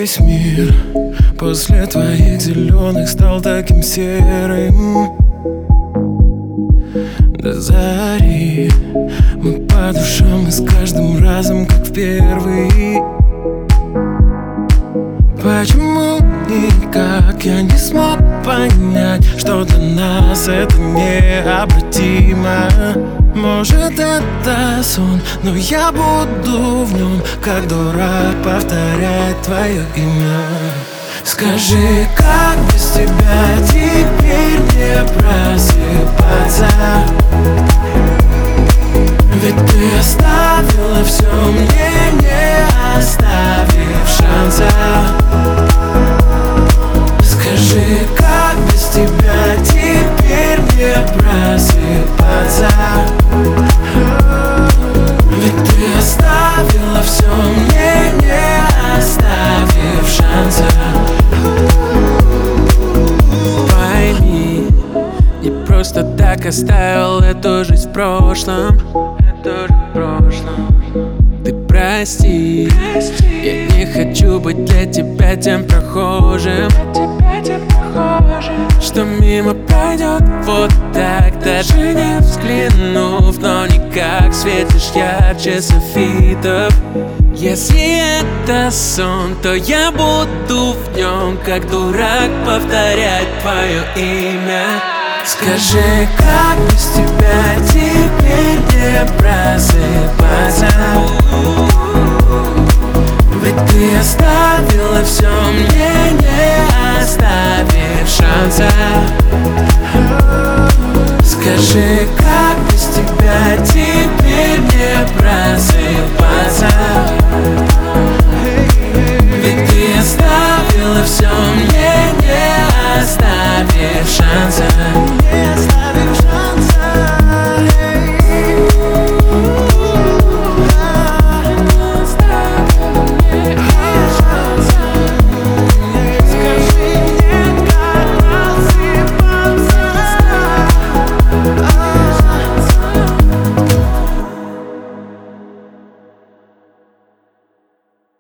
Весь мир после твоих зеленых стал таким серым. До зари мы по душам и с каждым разом как в первый. Почему никак я не смог понять, что для нас это необратимо? Может, это сон, но я буду в нем, как дурак, повторять твое имя. Скажи, как без тебя теперь не просыпаться? Ведь ты оставила все мне, не оставив шанса. Скажи, как без тебя теперь не просыпаться? Ведь ты оставила все мне, не оставив шанса. Пойми, не просто так оставил эту жизнь в прошлом. Ты прости, я не хочу быть для тебя тем прохожим, что мимо пройдет вот так, даже не взглянув. Но никак светишь ярче софитов. Если это сон, то я буду в нем, как дурак, повторять твое имя. Скажи, как без тебя теперь не просыпаться? Ведь ты оставила все мне, не оставив шанса. Скажи, как без тебя теперь не просыпаться?